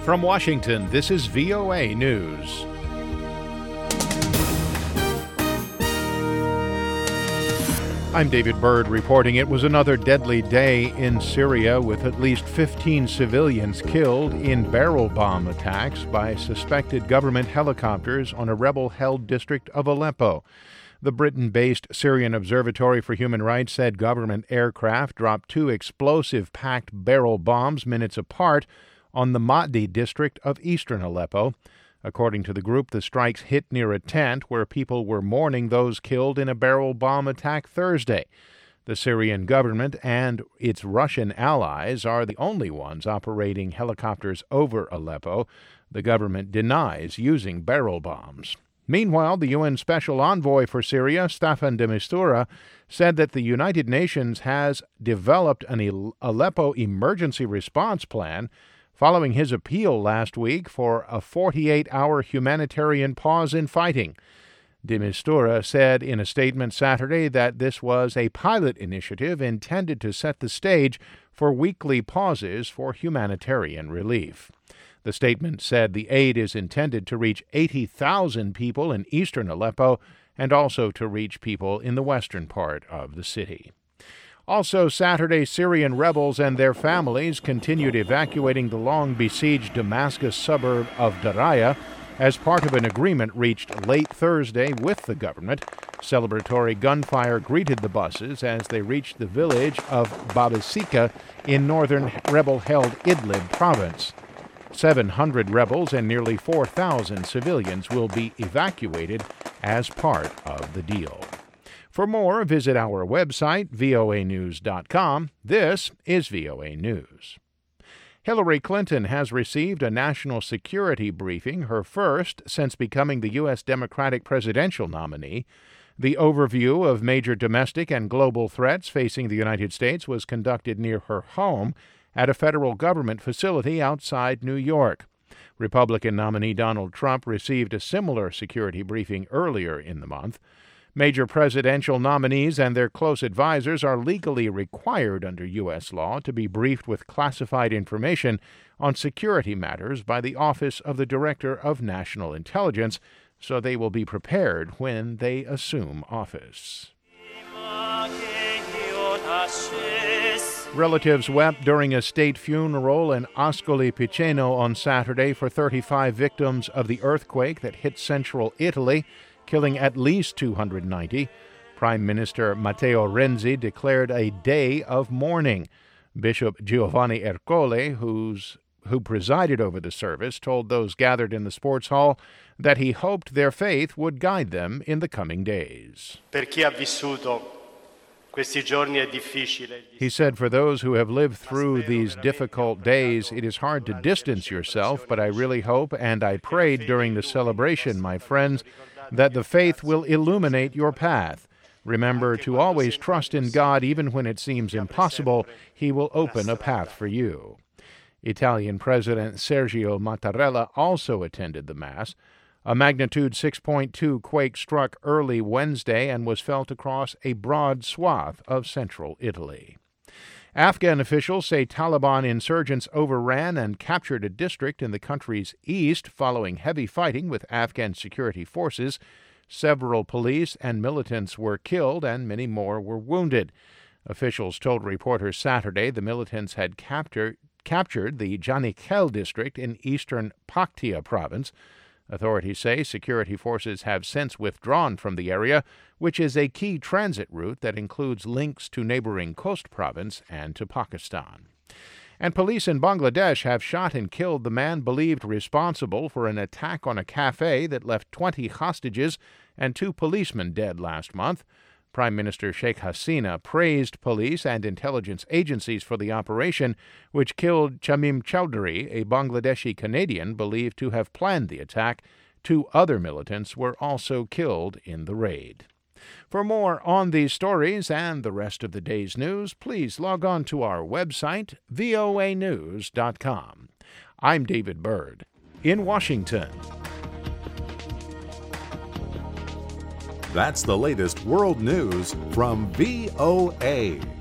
From Washington, this is VOA News. I'm David Byrd reporting it was another deadly day in Syria with at least 15 civilians killed in barrel bomb attacks by suspected government helicopters on a rebel-held district of Aleppo. The Britain-based Syrian Observatory for Human Rights said government aircraft dropped two explosive-packed barrel bombs minutes apart on the Ma'di district of eastern Aleppo. According to the group, the strikes hit near a tent where people were mourning those killed in a barrel bomb attack Thursday. The Syrian government and its Russian allies are the only ones operating helicopters over Aleppo. The government denies using barrel bombs. Meanwhile, the UN Special Envoy for Syria, Staffan de Mistura, said that the United Nations has developed an Aleppo emergency response plan following his appeal last week for a 48-hour humanitarian pause in fighting. De Mistura said in a statement Saturday that this was a pilot initiative intended to set the stage for weekly pauses for humanitarian relief. The statement said the aid is intended to reach 80,000 people in eastern Aleppo and also to reach people in the western part of the city. Also Saturday, Syrian rebels and their families continued evacuating the long-besieged Damascus suburb of Daraya as part of an agreement reached late Thursday with the government. Celebratory gunfire greeted the buses as they reached the village of Babasika in northern rebel-held Idlib province. 700 rebels and nearly 4,000 civilians will be evacuated as part of the deal. For more, visit our website, voanews.com. This is VOA News. Hillary Clinton has received a national security briefing, her first since becoming the U.S. Democratic presidential nominee. The overview of major domestic and global threats facing the United States was conducted near her home at a federal government facility outside New York. Republican nominee Donald Trump received a similar security briefing earlier in the month. Major presidential nominees and their close advisors are legally required under U.S. law to be briefed with classified information on security matters by the Office of the Director of National Intelligence, so they will be prepared when they assume office. Relatives wept during a state funeral in Ascoli Piceno on Saturday for 35 victims of the earthquake that hit central Italy, killing at least 290. Prime Minister Matteo Renzi declared a day of mourning. Bishop Giovanni Ercole, who presided over the service, told those gathered in the sports hall that he hoped their faith would guide them in the coming days. He said, for those who have lived through these difficult days, it is hard to distance yourself, but I really hope and I prayed during the celebration, my friends, that the faith will illuminate your path. Remember to always trust in God even when it seems impossible. He will open a path for you. Italian President Sergio Mattarella also attended the Mass. A magnitude 6.2 quake struck early Wednesday and was felt across a broad swath of central Italy. Afghan officials say Taliban insurgents overran and captured a district in the country's east following heavy fighting with Afghan security forces. Several police and militants were killed and many more were wounded. Officials told reporters Saturday the militants had captured the Janikel district in eastern Paktia province. Authorities say security forces have since withdrawn from the area, which is a key transit route that includes links to neighboring Khost province and to Pakistan. And police in Bangladesh have shot and killed the man believed responsible for an attack on a cafe that left 20 hostages and 2 policemen dead last month. Prime Minister Sheikh Hasina praised police and intelligence agencies for the operation, which killed Chamim Chowdhury, a Bangladeshi Canadian believed to have planned the attack. 2 other militants were also killed in the raid. For more on these stories and the rest of the day's news, please log on to our website, voanews.com. I'm David Byrd in Washington. That's the latest world news from VOA.